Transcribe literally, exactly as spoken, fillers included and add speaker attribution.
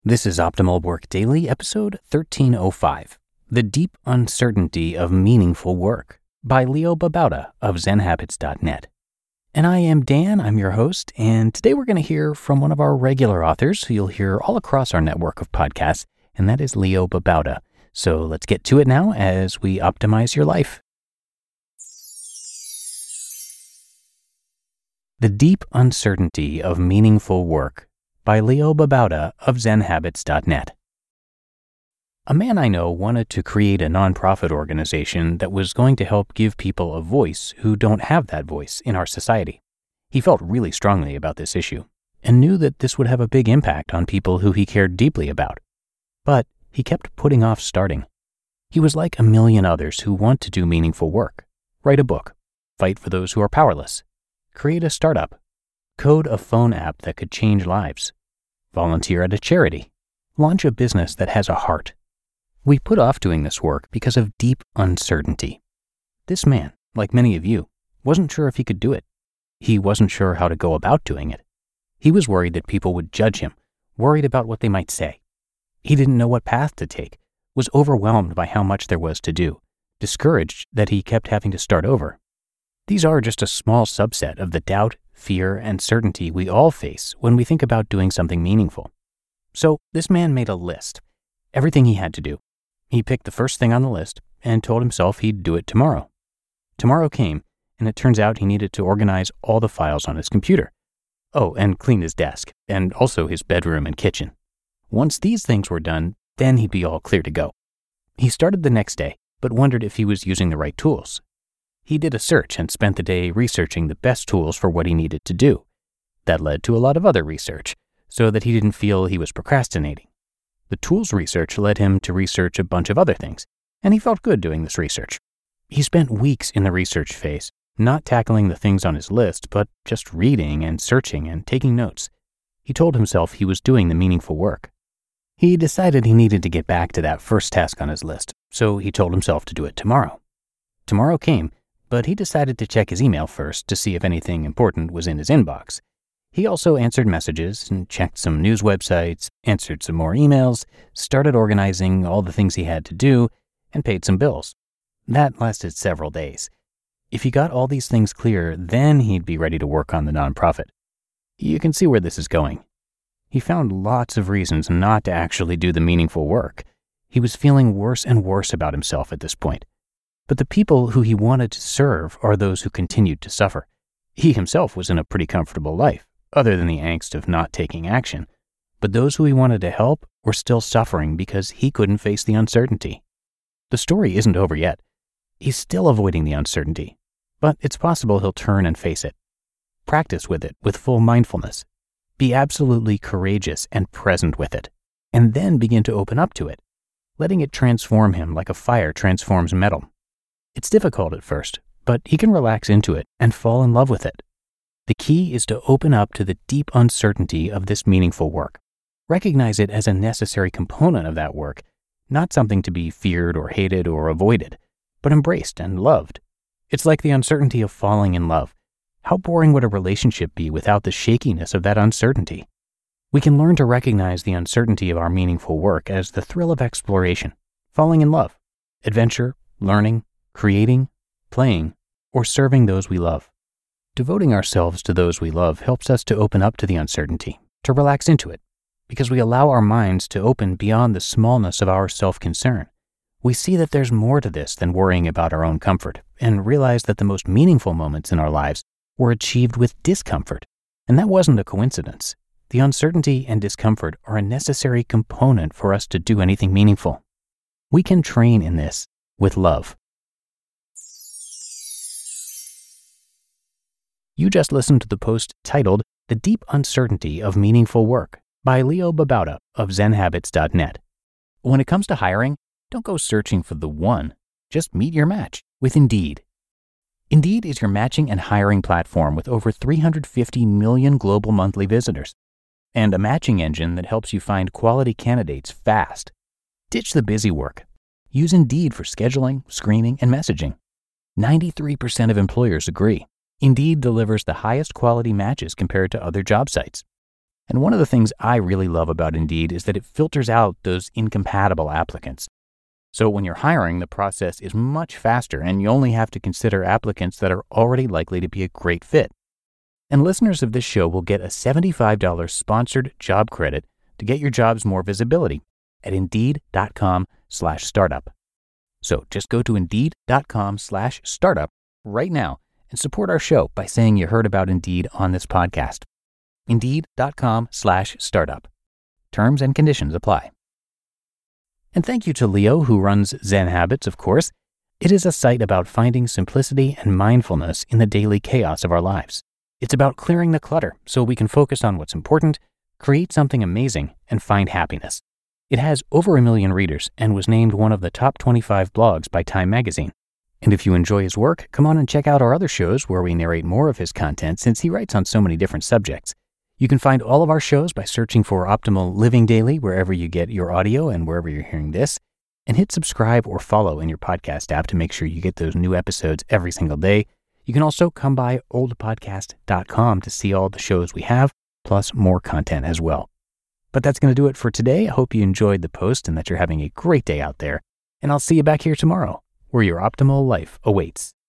Speaker 1: This is Optimal Work Daily, episode thirteen oh five, The Deep Uncertainty of Meaningful Work, by Leo Babauta of zen habits dot net. And I am Dan, I'm your host, and today we're going to hear from one of our regular authors who you'll hear all across our network of podcasts, and that is Leo Babauta. So let's get to it now as we optimize your life. The Deep Uncertainty of Meaningful Work, by Leo Babauta of zen habits dot net. A man I know wanted to create a nonprofit organization that was going to help give people a voice who don't have that voice in our society. He felt really strongly about this issue and knew that this would have a big impact on people who he cared deeply about. But he kept putting off starting. He was like a million others who want to do meaningful work, write a book, fight for those who are powerless, create a startup, code a phone app that could change lives, volunteer at a charity, launch a business that has a heart. We put off doing this work because of deep uncertainty. This man, like many of you, wasn't sure if he could do it. He wasn't sure how to go about doing it. He was worried that people would judge him, worried about what they might say. He didn't know what path to take, was overwhelmed by how much there was to do, discouraged that he kept having to start over. These are just a small subset of the doubt, fear, and certainty we all face when we think about doing something meaningful. So this man made a list, everything he had to do. He picked the first thing on the list and told himself he'd do it tomorrow. Tomorrow came, and it turns out he needed to organize all the files on his computer. Oh, and clean his desk, and also his bedroom and kitchen. Once these things were done, then he'd be all clear to go. He started the next day, but wondered if he was using the right tools. He did a search and spent the day researching the best tools for what he needed to do. That led to a lot of other research, so that he didn't feel he was procrastinating. The tools research led him to research a bunch of other things, and he felt good doing this research. He spent weeks in the research phase, not tackling the things on his list, but just reading and searching and taking notes. He told himself he was doing the meaningful work. He decided he needed to get back to that first task on his list, so he told himself to do it tomorrow. Tomorrow came, but he decided to check his email first to see if anything important was in his inbox. He also answered messages and checked some news websites, answered some more emails, started organizing all the things he had to do, and paid some bills. That lasted several days. If he got all these things clear, then he'd be ready to work on the nonprofit. You can see where this is going. He found lots of reasons not to actually do the meaningful work. He was feeling worse and worse about himself at this point. But the people who he wanted to serve are those who continued to suffer. He himself was in a pretty comfortable life, other than the angst of not taking action. But those who he wanted to help were still suffering because he couldn't face the uncertainty. The story isn't over yet. He's still avoiding the uncertainty, but it's possible he'll turn and face it. Practice with it with full mindfulness. Be absolutely courageous and present with it, and then begin to open up to it, letting it transform him like a fire transforms metal. It's difficult at first, but he can relax into it and fall in love with it. The key is to open up to the deep uncertainty of this meaningful work. Recognize it as a necessary component of that work, not something to be feared or hated or avoided, but embraced and loved. It's like the uncertainty of falling in love. How boring would a relationship be without the shakiness of that uncertainty? We can learn to recognize the uncertainty of our meaningful work as the thrill of exploration, falling in love, adventure, learning, creating, playing, or serving those we love. Devoting ourselves to those we love helps us to open up to the uncertainty, to relax into it, because we allow our minds to open beyond the smallness of our self-concern. We see that there's more to this than worrying about our own comfort, and realize that the most meaningful moments in our lives were achieved with discomfort. And that wasn't a coincidence. The uncertainty and discomfort are a necessary component for us to do anything meaningful. We can train in this with love. You just listened to the post titled The Deep Uncertainty of Meaningful Work by Leo Babauta of zen habits dot net. When it comes to hiring, don't go searching for the one. Just meet your match with Indeed. Indeed is your matching and hiring platform with over three hundred fifty million global monthly visitors, and a matching engine that helps you find quality candidates fast. Ditch the busy work. Use Indeed for scheduling, screening, and messaging. ninety-three percent of employers agree. Indeed delivers the highest quality matches compared to other job sites. And one of the things I really love about Indeed is that it filters out those incompatible applicants. So when you're hiring, the process is much faster, and you only have to consider applicants that are already likely to be a great fit. And listeners of this show will get a seventy-five dollars sponsored job credit to get your jobs more visibility at Indeed.com slash startup. So just go to Indeed.com slash startup right now and support our show by saying you heard about Indeed on this podcast. Indeed.com slash startup. Terms and conditions apply. And thank you to Leo, who runs Zen Habits, of course. It is a site about finding simplicity and mindfulness in the daily chaos of our lives. It's about clearing the clutter so we can focus on what's important, create something amazing, and find happiness. It has over a million readers and was named one of the top twenty-five blogs by Time Magazine. And if you enjoy his work, come on and check out our other shows where we narrate more of his content since he writes on so many different subjects. You can find all of our shows by searching for Optimal Living Daily wherever you get your audio and wherever you're hearing this. And hit subscribe or follow in your podcast app to make sure you get those new episodes every single day. You can also come by old podcast dot com to see all the shows we have, plus more content as well. But that's going to do it for today. I hope you enjoyed the post and that you're having a great day out there. And I'll see you back here tomorrow, where your optimal life awaits.